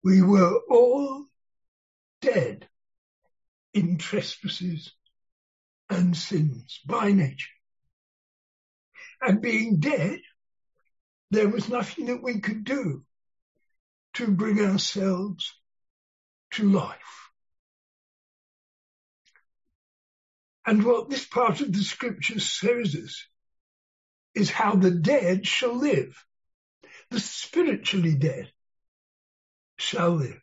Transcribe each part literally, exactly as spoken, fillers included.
We were all dead in trespasses and sins by nature. And being dead, there was nothing that we could do to bring ourselves to life. And what this part of the scripture shows us is how the dead shall live. The spiritually dead shall live.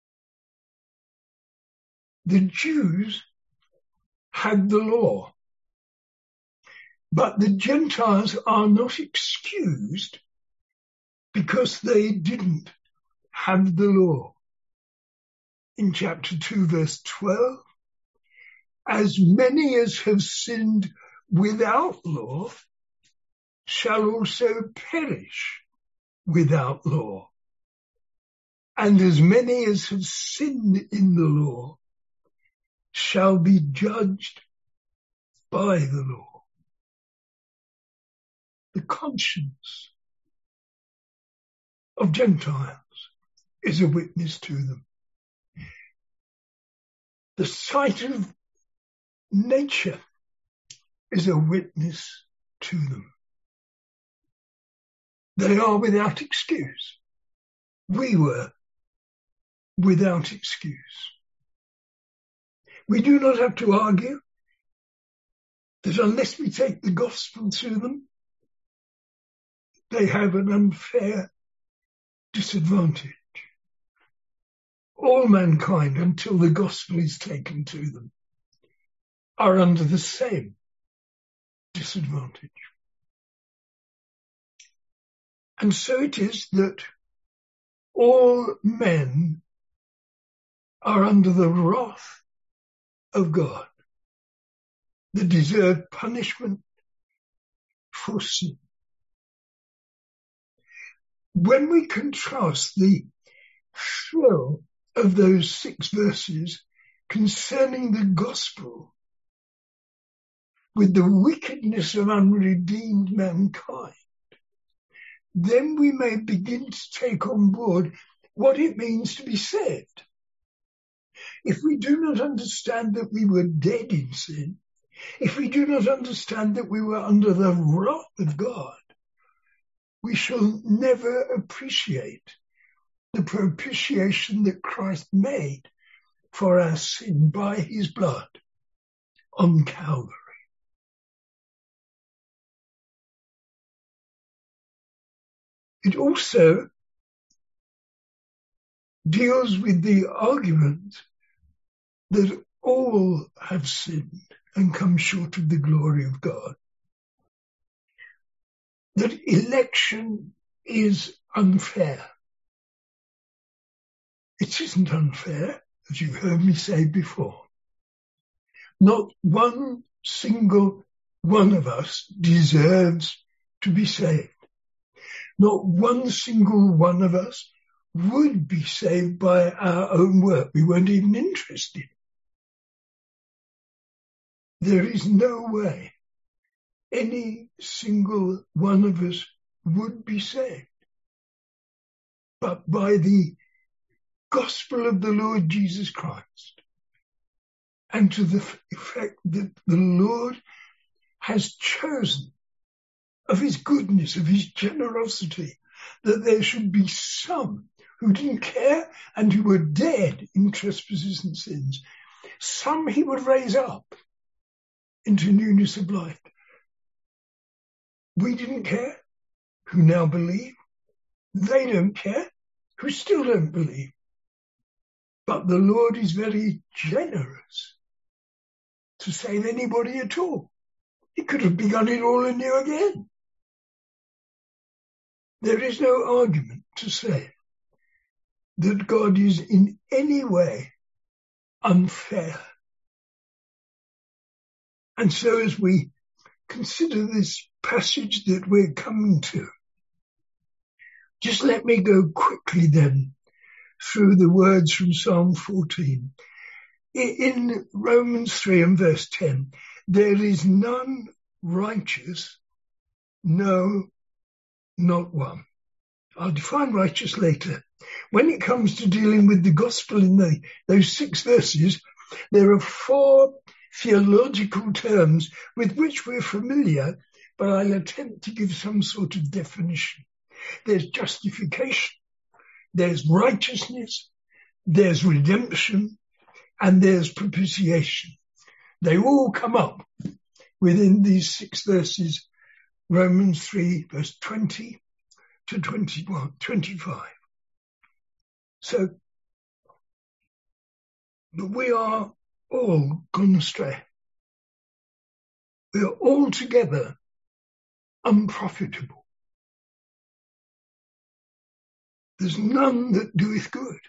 The Jews had the law, but the Gentiles are not excused because they didn't have the law. In chapter two, verse twelve, as many as have sinned without law shall also perish without law. And as many as have sinned in the law shall be judged by the law. The conscience of Gentiles is a witness to them. The sight of nature is a witness to them. They are without excuse. We were without excuse. We do not have to argue that unless we take the gospel to them, they have an unfair disadvantage. All mankind, until the gospel is taken to them, are under the same disadvantage. And so it is that all men are under the wrath of God, the deserved punishment for sin. When we contrast the flow of those six verses concerning the gospel with the wickedness of unredeemed mankind, then we may begin to take on board what it means to be saved. If we do not understand that we were dead in sin, if we do not understand that we were under the wrath of God, we shall never appreciate the propitiation that Christ made for our sin by his blood on Calvary. It also deals with the argument that all have sinned and come short of the glory of God. That election is unfair. It isn't unfair, as you've heard me say before. Not one single one of us deserves to be saved. Not one single one of us would be saved by our own work. We weren't even interested. There is no way any single one of us would be saved. But by the gospel of the Lord Jesus Christ, and to the effect that the Lord has chosen of his goodness, of his generosity, that there should be some who didn't care and who were dead in trespasses and sins. Some he would raise up into newness of life. We didn't care, who now believe. They don't care, who still don't believe. But the Lord is very generous to save anybody at all. He could have begun it all anew again. There is no argument to say that God is in any way unfair. And so as we consider this passage that we're coming to, just let me go quickly then through the words from Psalm fourteen. In Romans three and verse ten, there is none righteous, no, not one. I'll define righteous later, When it comes to dealing with the gospel in the, those six verses, there are four theological terms with which we're familiar, but I'll attempt to give some sort of definition. There's justification, there's righteousness, there's redemption, and there's propitiation. They all come up within these six verses, Romans three, verse twenty to twenty-one, twenty-five. So, but we are all gone astray. We are altogether unprofitable. There's none that doeth good.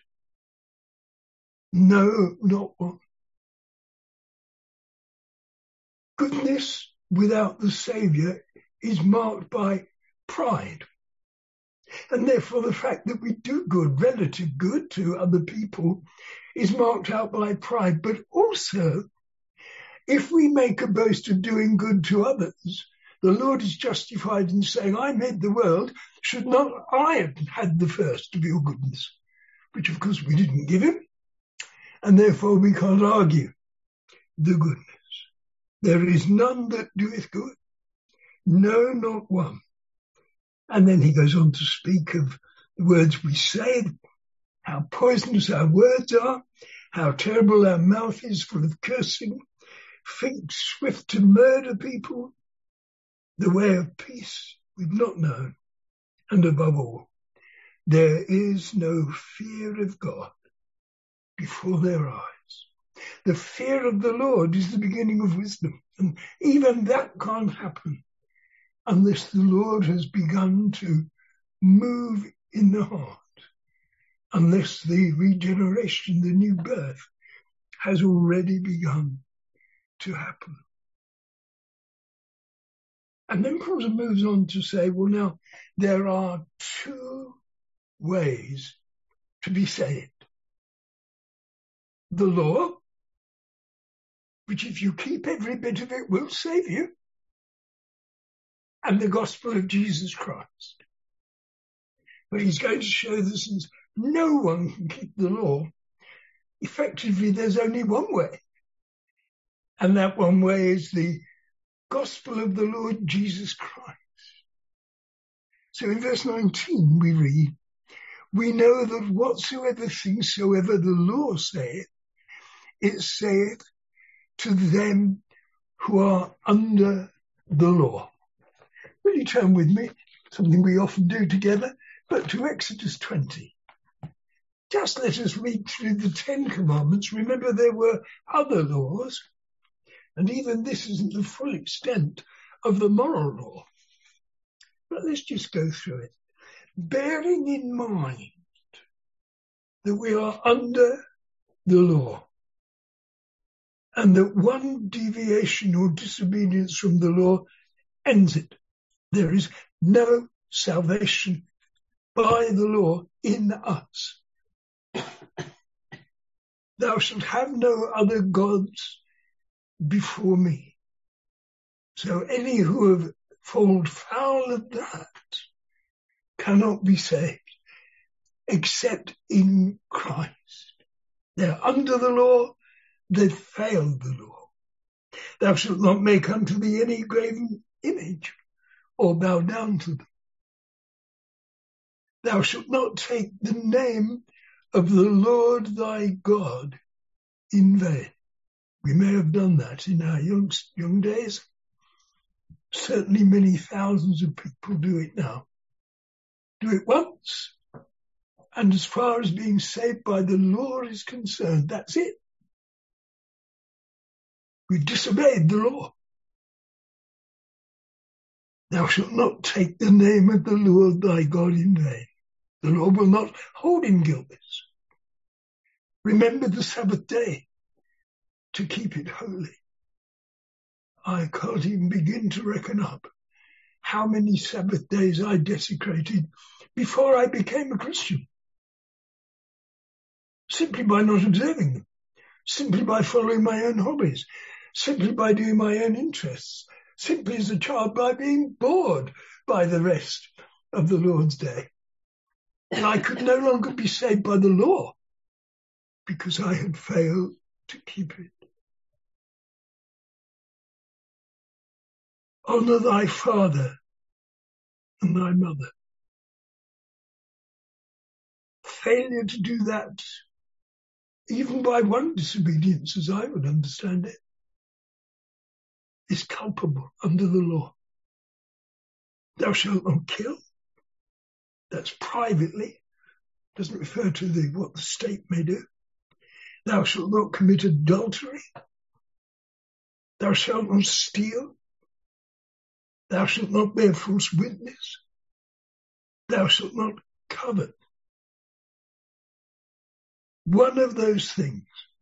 No, not one. Goodness without the Saviour is marked by pride. And therefore the fact that we do good, relative good to other people, is marked out by pride. But also, if we make a boast of doing good to others, the Lord is justified in saying, I made the world, should not I have had the first of your goodness? Which of course we didn't give him, and therefore we can't argue the goodness. There is none that doeth good, no, not one. And then he goes on to speak of the words we say, how poisonous our words are, how terrible our mouth is full of cursing, feet swift to murder people, the way of peace we've not known, and above all, there is no fear of God before their eyes. The fear of the Lord is the beginning of wisdom, and even that can't happen unless the Lord has begun to move in the heart, unless the regeneration, the new birth, has already begun to happen. And then Paul moves on to say, well, now, there are two ways to be saved. The law, which if you keep every bit of it will save you, and the gospel of Jesus Christ. But he's going to show that since no one can keep the law, effectively there's only one way. And that one way is the gospel of the Lord Jesus Christ. So in verse nineteen we read, we know that whatsoever things soever the law saith, it saith to them who are under the law. Will you turn with me, something we often do together, but to Exodus twenty. Just let us read through the Ten Commandments. Remember, there were other laws, and even this isn't the full extent of the moral law. But let's just go through it. Bearing in mind that we are under the law, and that one deviation or disobedience from the law ends it. There is no salvation by the law in us. Thou shalt have no other gods before me. So any who have fallen foul of that cannot be saved except in Christ. They're under the law, they've failed the law. Thou shalt not make unto thee any graven image, or bow down to them. Thou shalt not take the name of the Lord thy God in vain. We may have done that in our young, young days. Certainly many thousands of people do it now. Do it once, and as far as being saved by the law is concerned, that's it. We disobeyed the law. Thou shalt not take the name of the Lord thy God in vain. The Lord will not hold him guiltless. Remember the Sabbath day to keep it holy. I can't even begin to reckon up how many Sabbath days I desecrated before I became a Christian. Simply by not observing them. Simply by following my own hobbies. Simply by doing my own interests. Simply as a child by being bored by the rest of the Lord's day. And I could no longer be saved by the law because I had failed to keep it. Honor thy father and thy mother. Failure to do that, even by one disobedience, as I would understand it, is culpable under the law. Thou shalt not kill. That's privately. Doesn't refer to the what the state may do. Thou shalt not commit adultery. Thou shalt not steal. Thou shalt not bear false witness. Thou shalt not covet. One of those things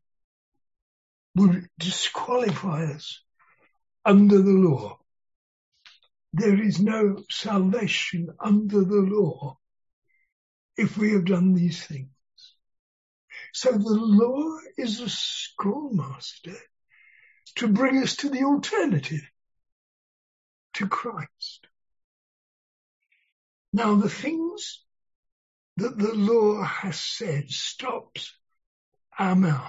would disqualify us under the law. There is no salvation under the law if we have done these things. So the law is a schoolmaster to bring us to the alternative, to Christ. Now the things that the law has said stops our mouths.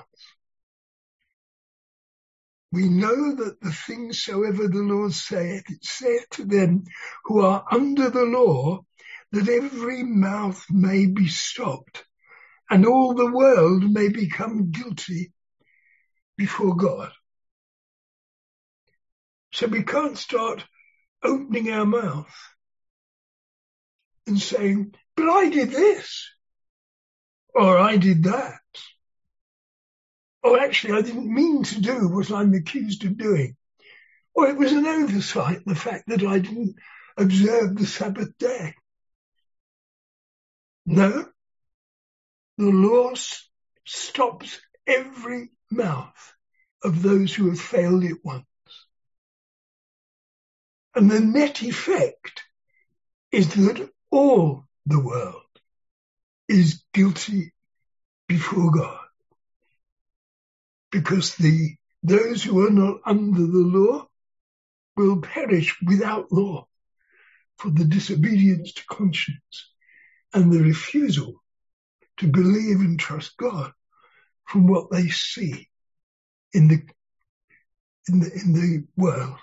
We know that the things soever the Lord saith, it saith to them who are under the law, that every mouth may be stopped, and all the world may become guilty before God. So we can't start opening our mouth and saying, but I did this, or I did that. Or actually, I didn't mean to do what I'm accused of doing. Or it was an oversight, the fact that I didn't observe the Sabbath day. No, the law stops every mouth of those who have failed it once. And the net effect is that all the world is guilty before God. Because the those who are not under the law will perish without law for the disobedience to conscience and the refusal to believe and trust God from what they see in the in the in the world.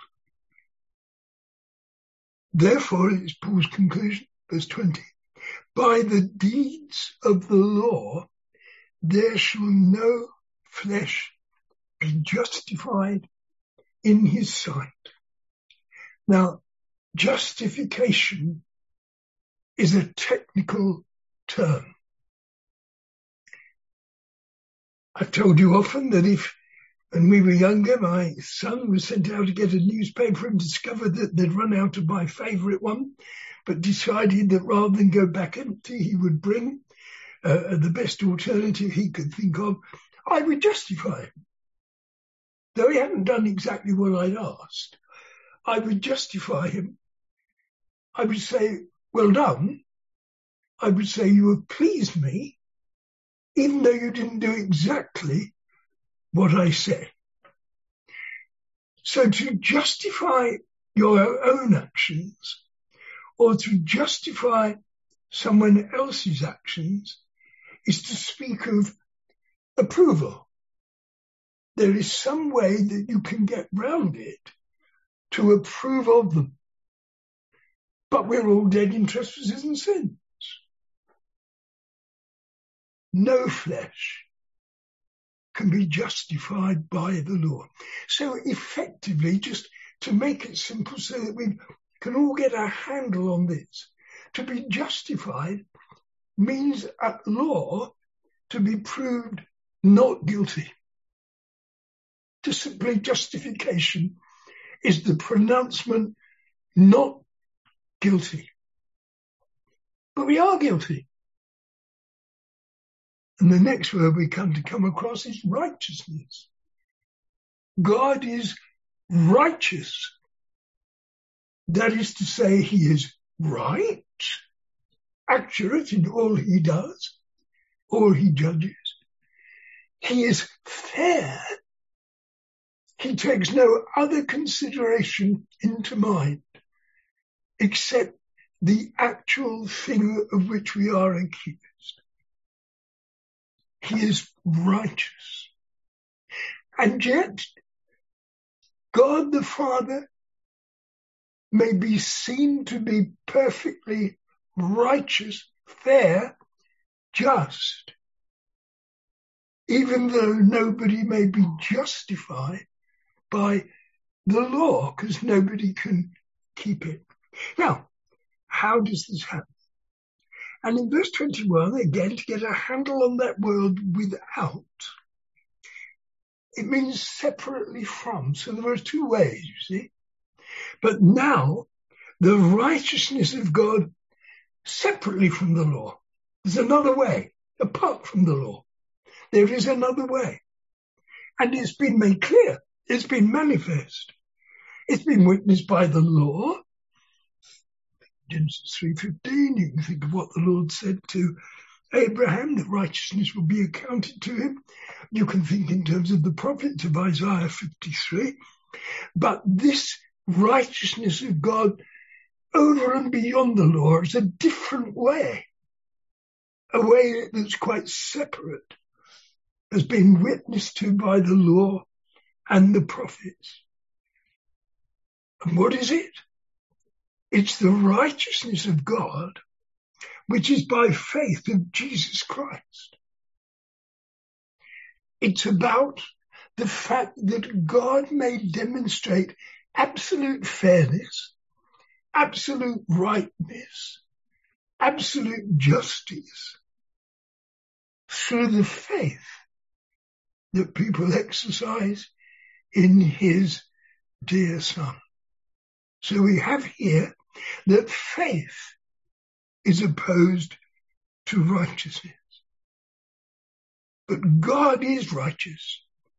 Therefore, it's Paul's conclusion, verse twenty. By the deeds of the law, there shall no flesh be justified in his sight. Now, justification is a technical term. I've told you often that if, when we were younger, my son was sent out to get a newspaper and discovered that they'd run out of my favourite one, but decided that rather than go back empty, he would bring uh, the best alternative he could think of. I would justify him. Though he hadn't done exactly what I'd asked, I would justify him. I would say, well done. I would say, you have pleased me, even though you didn't do exactly what I said. So to justify your own actions or to justify someone else's actions is to speak of approval. There is some way that you can get round it to approve of them. But we're all dead in trespasses and sins. No flesh can be justified by the law. So effectively, just to make it simple so that we can all get a handle on this, to be justified means at law to be proved not guilty. To simply justification is the pronouncement not guilty. But we are guilty. And the next word we come to come across is righteousness. God is righteous. That is to say, he is right, accurate in all he does, all he judges. He is fair. He takes no other consideration into mind except the actual thing of which we are accused. He is righteous. And yet, God the Father may be seen to be perfectly righteous, fair, just, even though nobody may be justified by the law, because nobody can keep it. Now, how does this happen? And in verse twenty-one, again, to get a handle on that word without, it means separately from. So there are two ways, you see. But now, the righteousness of God separately from the law. There's another way, apart from the law. There is another way. And it's been made clear. It's been manifest. It's been witnessed by the law. Genesis three fifteen, you can think of what the Lord said to Abraham, that righteousness will be accounted to him. You can think in terms of the prophets of Isaiah fifty-three. But this righteousness of God over and beyond the law is a different way, a way that's quite separate, has been witnessed to by the law and the prophets. And what is it? It's the righteousness of God, which is by faith of Jesus Christ. It's about the fact that God may demonstrate absolute fairness, absolute rightness, absolute justice through the faith that people exercise in his dear Son. So we have here that faith is opposed to righteousness. But God is righteous,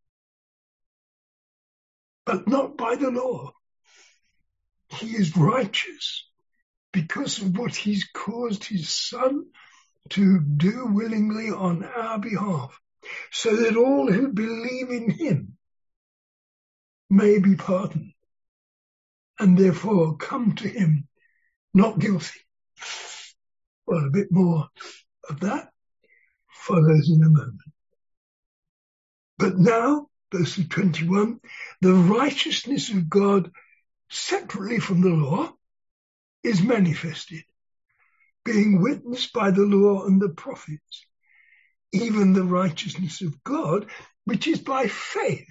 but not by the law. He is righteous because of what he's caused his Son to do willingly on our behalf, so that all who believe in him may be pardoned and therefore come to him not guilty. Well, a bit more of that follows in a moment. But now, verse twenty-one, the righteousness of God separately from the law is manifested, being witnessed by the law and the prophets, even the righteousness of God, which is by faith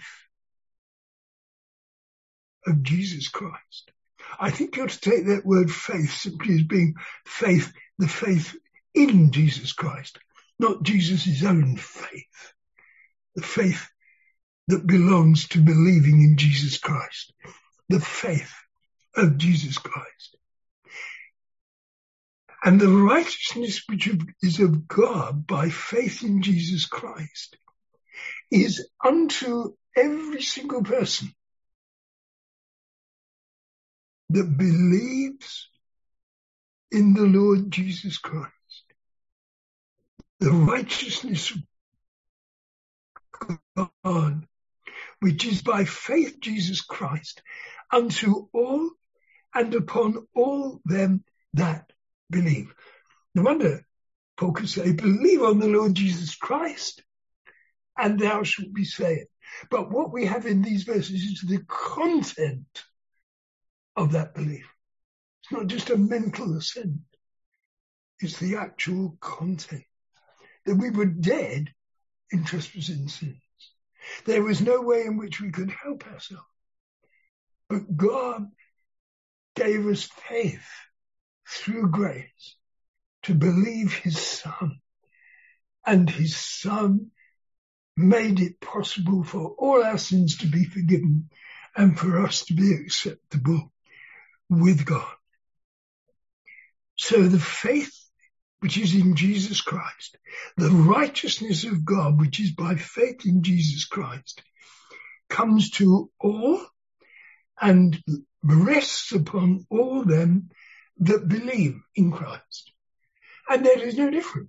of Jesus Christ. I think you ought to take that word faith simply as being faith, the faith in Jesus Christ, not Jesus' own faith, the faith that belongs to believing in Jesus Christ, the faith of Jesus Christ. And the righteousness which is of God by faith in Jesus Christ is unto every single person that believes in the Lord Jesus Christ. The righteousness of God, which is by faith Jesus Christ, unto all and upon all them that believe. No wonder Paul could say, believe on the Lord Jesus Christ, and thou shalt be saved. But what we have in these verses is the content of that belief. It's not just a mental assent. It's the actual content. That we were dead in trespasses and sins. There was no way in which we could help ourselves. But God gave us faith through grace to believe his Son. And his Son made it possible for all our sins to be forgiven and for us to be acceptable with God. So the faith which is in Jesus Christ, the righteousness of God which is by faith in Jesus Christ, comes to all and rests upon all them that believe in Christ. And there is no difference.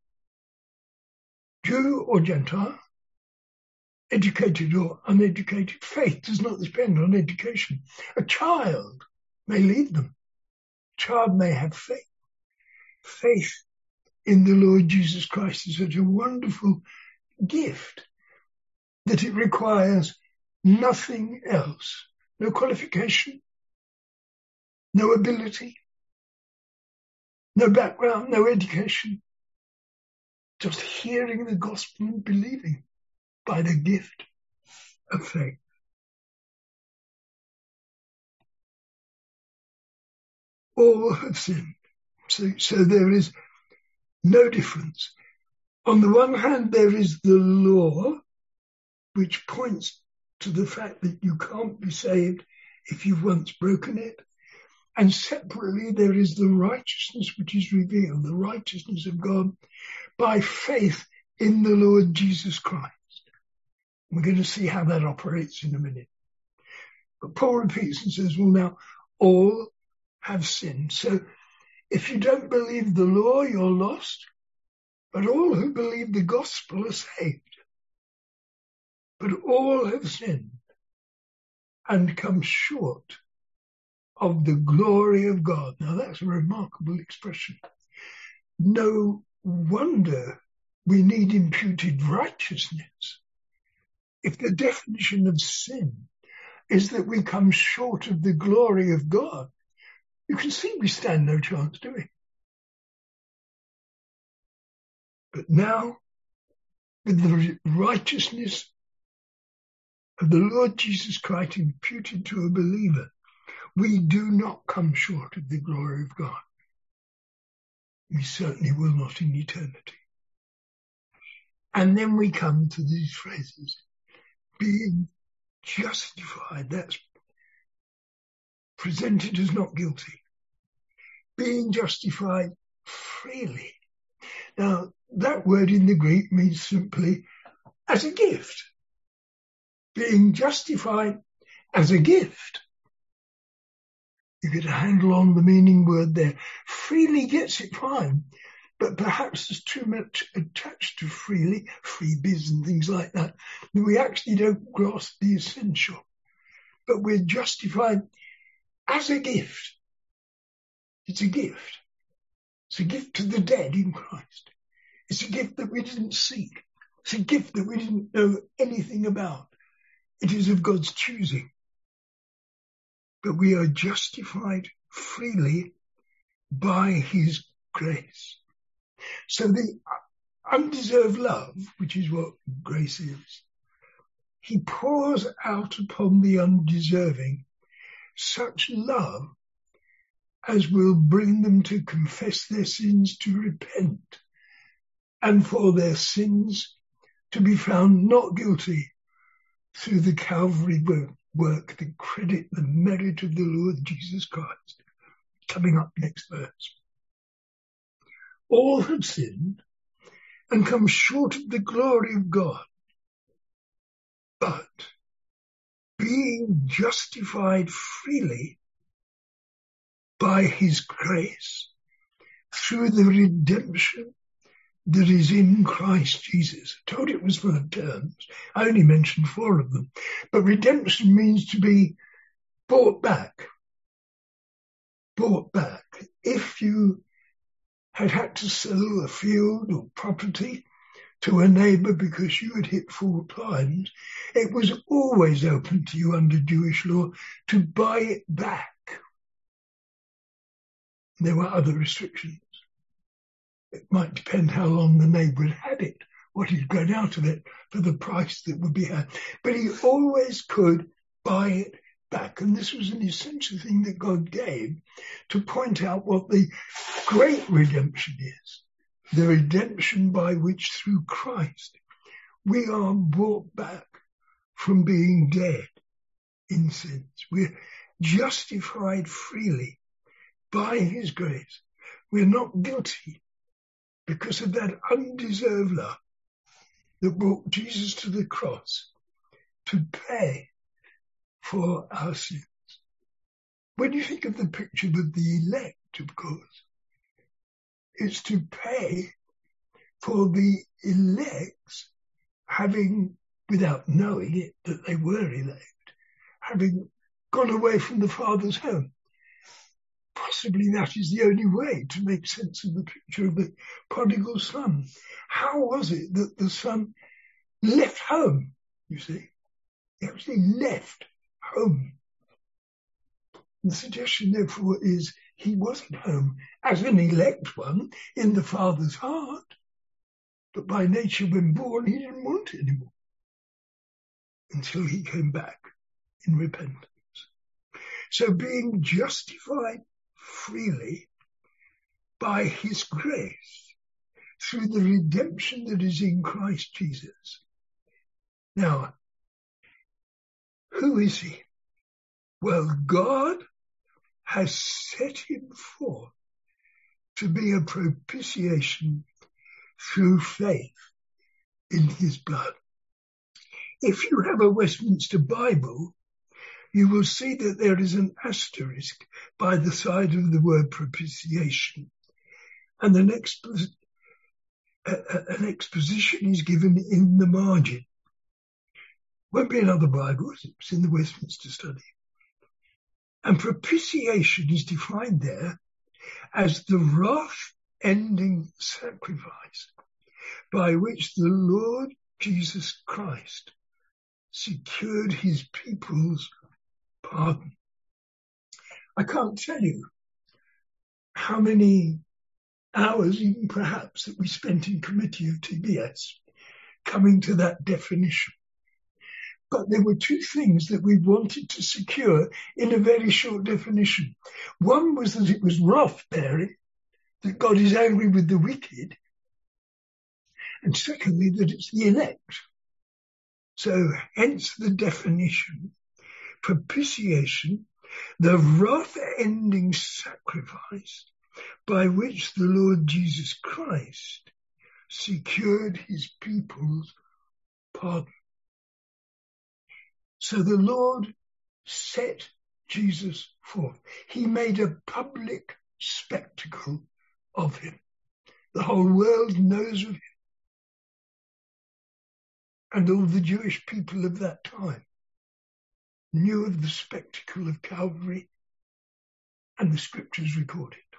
Jew or Gentile, educated or uneducated, faith does not depend on education. A child may lead them. A child may have faith. Faith in the Lord Jesus Christ is such a wonderful gift that it requires nothing else. No qualification, no ability, no background, no education. Just hearing the gospel and believing by the gift of faith. All have sinned. So, so there is no difference. On the one hand, there is the law, which points to the fact that you can't be saved if you've once broken it. And separately, there is the righteousness which is revealed, the righteousness of God by faith in the Lord Jesus Christ. We're going to see how that operates in a minute. But Paul repeats and says, well, now, all have sinned. So if you don't believe the law, you're lost. But all who believe the gospel are saved. But all have sinned and come short of the glory of God. Now that's a remarkable expression. No wonder we need imputed righteousness. If the definition of sin is that we come short of the glory of God, you can see we stand no chance, do we? But now, with the righteousness of the Lord Jesus Christ imputed to a believer, we do not come short of the glory of God. We certainly will not in eternity. And then we come to these phrases. Being justified, that's presented as not guilty. Being justified freely. Now, that word in the Greek means simply as a gift. Being justified as a gift. You get a handle on the meaning word there. Freely gets it fine, but perhaps there's too much attached to freely, freebies and things like that, that we actually don't grasp the essential. But we're justified as a gift. It's a gift. It's a gift to the dead in Christ. It's a gift that we didn't seek. It's a gift that we didn't know anything about. It is of God's choosing. But we are justified freely by his grace. So the undeserved love, which is what grace is, he pours out upon the undeserving such love as will bring them to confess their sins, to repent, and for their sins to be found not guilty through the Calvary work, the credit, the merit of the Lord Jesus Christ. Coming up next verse. All have sinned and come short of the glory of God, but being justified freely by his grace through the redemption that is in Christ Jesus. I told you it was full of terms. I only mentioned four of them. But redemption means to be bought back. Bought back. If you had had to sell a field or property to a neighbour because you had hit four times, it was always open to you under Jewish law to buy it back. There were other restrictions. It might depend how long the neighbour had had it, what he'd got out of it for the price that would be had. But he always could buy it back. And this was an essential thing that God gave to point out what the great redemption is. The redemption by which through Christ we are brought back from being dead in sins. We're justified freely by his grace. We're not guilty because of that undeserved love that brought Jesus to the cross to pay for our sins. When you think of the picture of the elect, of course, it's to pay for the elects having, without knowing it, that they were elect, having gone away from the Father's home. possibly that is the only way to make sense of the picture of the prodigal son. How was it that the son left home, you see? He actually left home. The suggestion, therefore, is he wasn't home as an elect one in the Father's heart, but by nature, when born, he didn't want it anymore until he came back in repentance. So being justified freely by his grace through the redemption that is in Christ Jesus. Now, who is he? Well, God has set him forth to be a propitiation through faith in his blood. If you have a Westminster Bible, you will see that there is an asterisk by the side of the word propitiation, and an, expo- an exposition is given in the margin. Won't be in other Bibles, it's in the Westminster Study. And propitiation is defined there as the wrath-ending sacrifice by which the Lord Jesus Christ secured his people's pardon. I can't tell you how many hours, even perhaps, that we spent in committee of T B S coming to that definition. But there were two things that we wanted to secure in a very short definition. One was that it was wrath-bearing, that God is angry with the wicked. And secondly, that it's the elect. So hence the definition, propitiation, the wrath-ending sacrifice by which the Lord Jesus Christ secured his people's pardon. So the Lord set Jesus forth. He made a public spectacle of him. The whole world knows of him. And all the Jewish people of that time knew of the spectacle of Calvary, and the scriptures record it.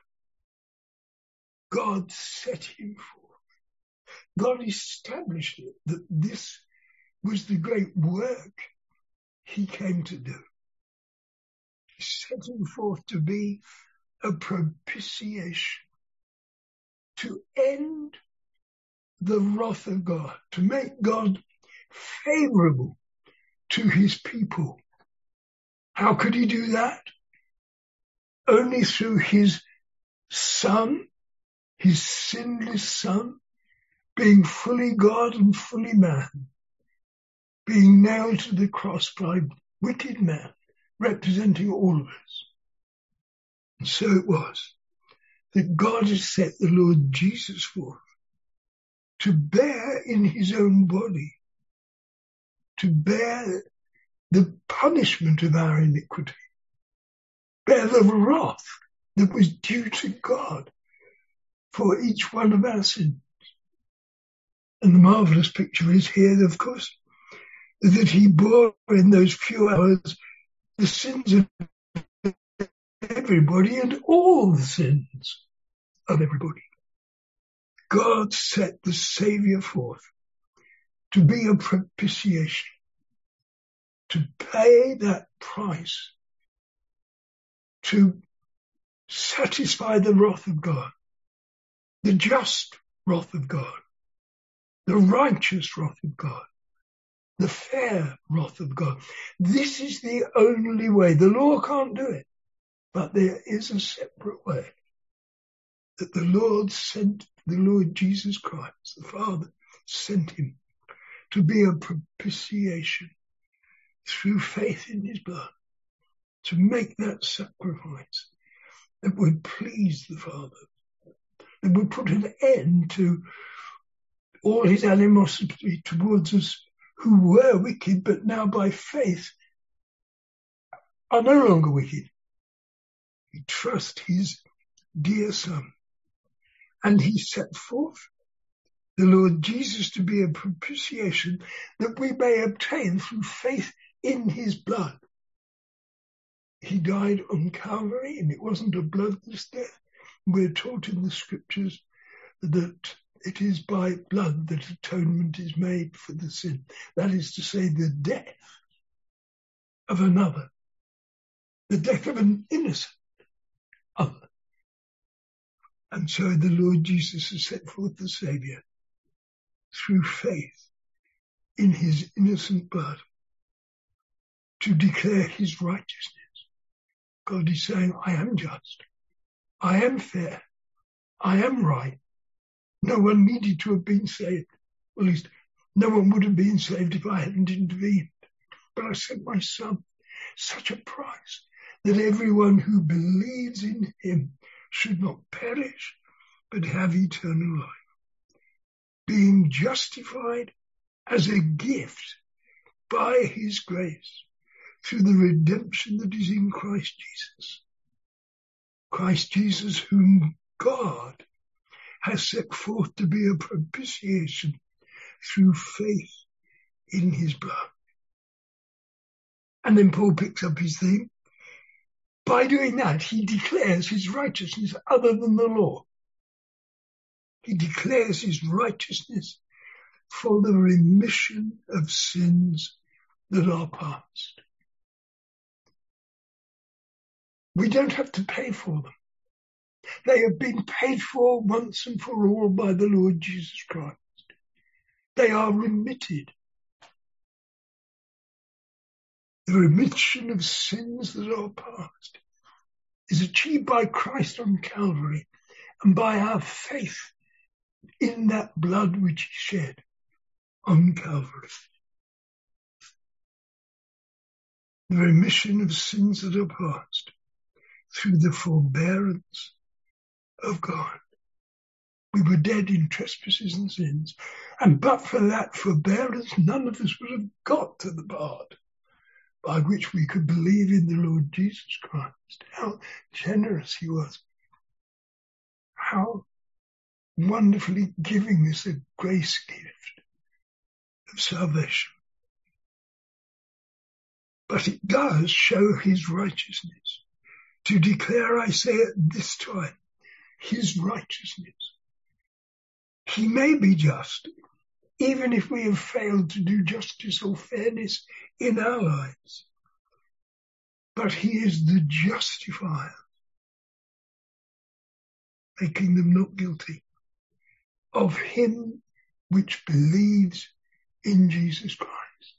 God set him forth. God established it, that this was the great work he came to do. He set him forth to be a propitiation, to end the wrath of God, to make God favorable to his people. How could he do that? Only through his Son, his sinless Son, being fully God and fully man, being nailed to the cross by wicked man, representing all of us. And so it was that God has set the Lord Jesus forth to bear in his own body, to bear the punishment of our iniquity, bear the wrath that was due to God for each one of our sins. And the marvelous picture is here, of course, that he bore in those few hours the sins of everybody and all the sins of everybody. God set the Saviour forth to be a propitiation, to pay that price, to satisfy the wrath of God, the just wrath of God, the righteous wrath of God, the fair wrath of God. This is the only way. The law can't do it, but there is a separate way that the Lord sent, the Lord Jesus Christ, the Father, sent him to be a propitiation through faith in his blood, to make that sacrifice that would please the Father, that would put an end to all his animosity towards us who were wicked, but now by faith are no longer wicked. We trust his dear Son. And he set forth the Lord Jesus to be a propitiation that we may obtain through faith in his blood. he died on Calvary, and it wasn't a bloodless death. We're taught in the scriptures that it is by blood that atonement is made for the sin. That is to say, the death of another, the death of an innocent other. And so the Lord Jesus has set forth the Saviour through faith in his innocent blood to declare his righteousness. God is saying, I am just, I am fair, I am right. No one needed to have been saved. Well, at least no one would have been saved if I hadn't intervened. But I sent my Son, such a price that everyone who believes in him should not perish, but have eternal life. Being justified as a gift by his grace through the redemption that is in Christ Jesus. Christ Jesus, whom God has set forth to be a propitiation through faith in his blood. And then Paul picks up his theme. By doing that, he declares his righteousness other than the law. He declares his righteousness for the remission of sins that are past. We don't have to pay for them. They have been paid for once and for all by the Lord Jesus Christ. They are remitted. The remission of sins that are past is achieved by Christ on Calvary and by our faith in that blood which he shed on Calvary. The remission of sins that are past through the forbearance of God. We were dead in trespasses and sins, and but for that forbearance, none of us would have got to the part by which we could believe in the Lord Jesus Christ. How generous he was. How wonderfully giving us a grace gift of salvation. But it does show his righteousness. To declare, I say at this time, his righteousness. He may be just, even if we have failed to do justice or fairness in our lives. But he is the justifier, making them not guilty, of him which believes in Jesus Christ.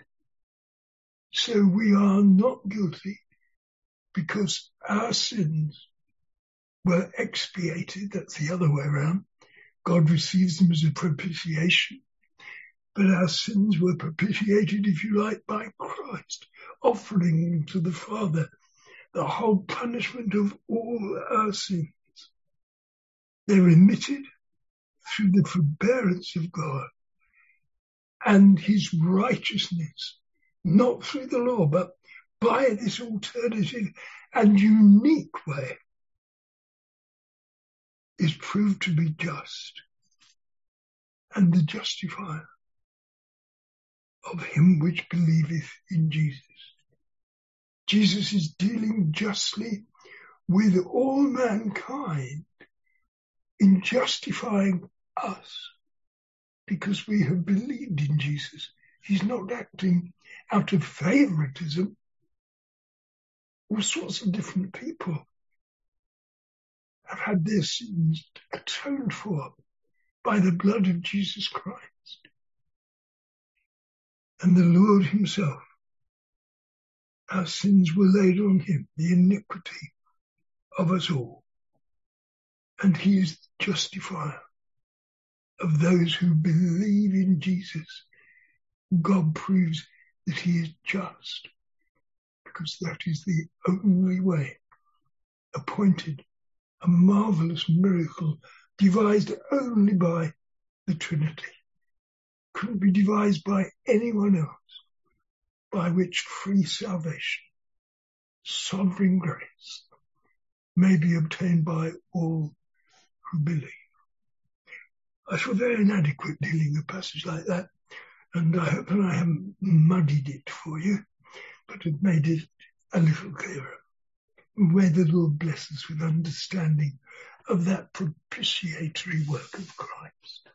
So we are not guilty because our sins were expiated. That's the other way around. God receives them as a propitiation. But our sins were propitiated, if you like, by Christ, offering to the Father the whole punishment of all our sins. They're remitted through the forbearance of God and his righteousness, not through the law, but by this alternative and unique way, is proved to be just and the justifier of him which believeth in Jesus. Jesus is dealing justly with all mankind in justifying us because we have believed in Jesus. He's not acting out of favoritism. All sorts of different people have had their sins atoned for by the blood of Jesus Christ. And the Lord himself, our sins were laid on him, the iniquity of us all. And he is the justifier of those who believe in Jesus. God proves that he is just, because that is the only way, appointed, a marvelous miracle devised only by the Trinity. Couldn't be devised by anyone else, by which free salvation, sovereign grace, may be obtained by all who believe. I feel very inadequate dealing with a passage like that, and I hope that I haven't muddied it for you, but have made it a little clearer. May the Lord bless us with understanding of that propitiatory work of Christ.